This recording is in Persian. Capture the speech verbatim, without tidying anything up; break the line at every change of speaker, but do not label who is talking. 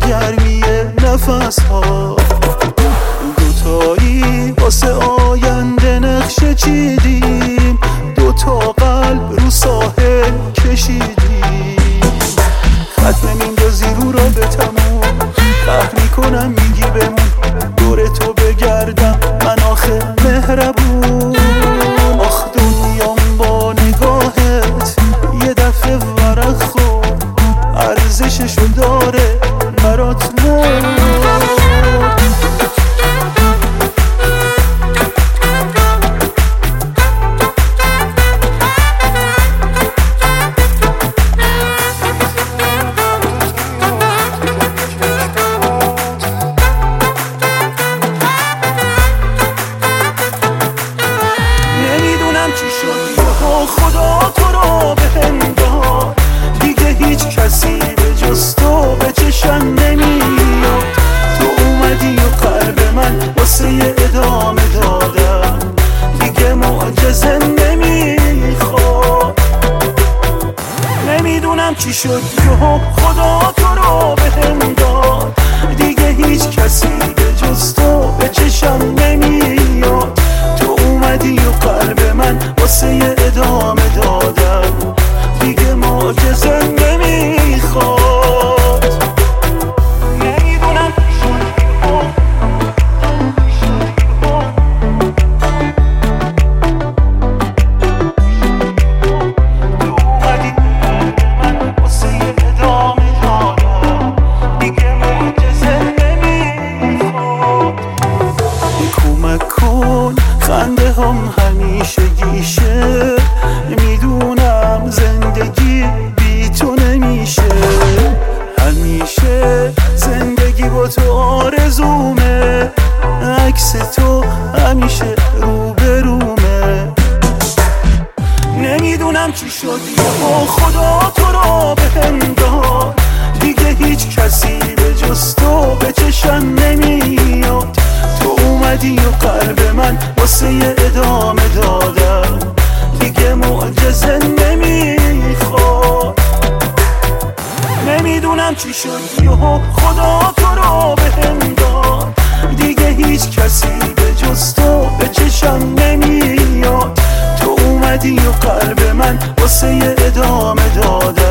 گرمی نفس ها. دوتایی واسه آینده نقشه چیدیم، دوتا قلب رو ساحل کشیدیم. ختم میندازی رو را به تموم، قهر میکنم میگی بمون، دور تو بگردم من آخه مهربون. آخ دنیام با نگاهت یه دفعه ورق خورد، ارزششو داره برات مرد. خدا تو رو به هم داد، دیگه هیچ کسی به جز تو به چشم نمیاد. تو اومدی و قلب من واسه ادامه دادم، دیگه معجزه نمیخواد. نمیدونم چی شد یهو خدا تو رو به هم داد، دیگه هیچ کسی به جز تو به چشم نمیاد. تو اومدی و قلب من واسه ادامه دادم، دیگه معجزه نمیخواد. نمیدونم تو اومدی من واسه ادامه دادم، دیگه معجزه نمیخواد. کمک کن خنده هم همیشه گیشه، میدونم زندگی بی تو نمیشه. همیشه زندگی با تو آرزومه، عکس تو همیشه روبرومه. نمیدونم چی شد یهو خدا تو رو به هم داد، دیگه هیچ کسی به جز تو به چشم نمیاد. تو اومدی و قلب من واسه ادامه دادم، دیگه معجزه نمیخواد. نمیدونم چی شد یهو خدا تو رو به هم داد، دیگه هیچ کسی به جز تو به چشم نمیاد. تو اومدی و قلب من واسه ادامه دادم،